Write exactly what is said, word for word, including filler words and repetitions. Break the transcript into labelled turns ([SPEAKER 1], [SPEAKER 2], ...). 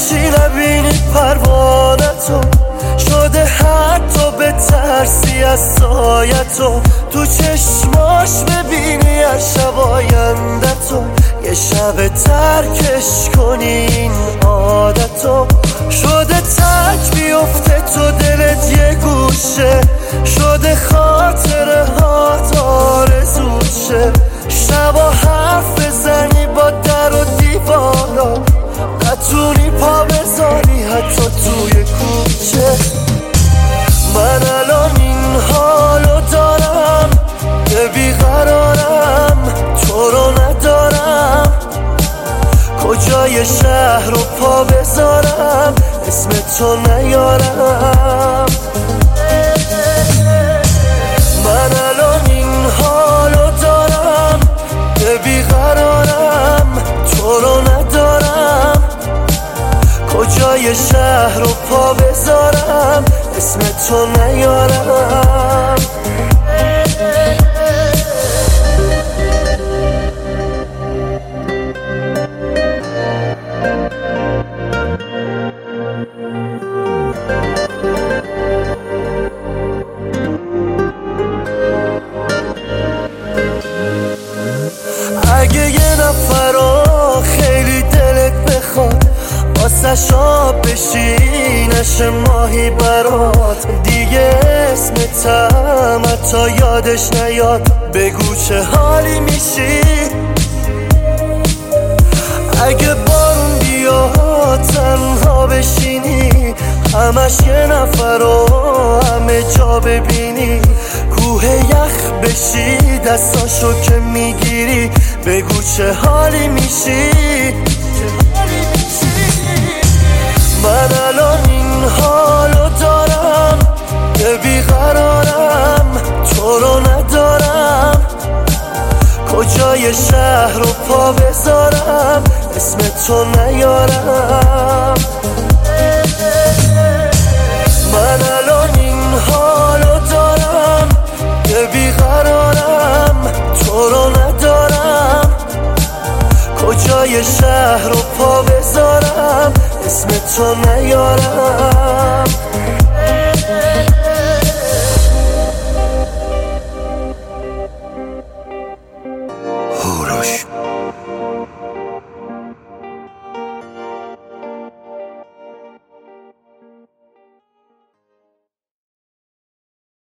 [SPEAKER 1] هیچی نبینی پروانتو، شده حتی به ترسی از سایتو، تو چشماش ببینی هر شب آیندتو، یه شب ترکش کنی این عادتو. شده تک بیفته تو دلت یه گوشه، شده خاطره هات آرزوشه، شبا حرف بزنی با در و دیوارا، نتونی پا بذاری حتی توی کوچه. من الان این حالو دارم که بیقرارم، تو رو ندارم، کجای شهر رو پا بذارم اسم تو نیارم. من الان این حالو دارم که بیقرارم، تو رو ندارم، کجای شهر رو پا بذارم اسم تو نیارم. اگه یه نفر رو خیلی دلت بخواد، واسه شاب بشی نشه ماهی برات، دیگه اسمتم حتی یادش نیاد، بگو چه حالی میشی. اگه بارون بیاد تنها بشینی، همش یه نفر رو همه جا ببینی، کوه یخ بشی دستاشو که میگیری، بگو چه حالی میشی. من الان این حالو دارم که بیقرارم، تو رو ندارم، کجای شهر رو پا بذارم اسم تو نیارم. من الان این حالو دارم که بیقرارم، تو رو ندارم، کجای شهر رو پا بذارم اسم تو نیارم.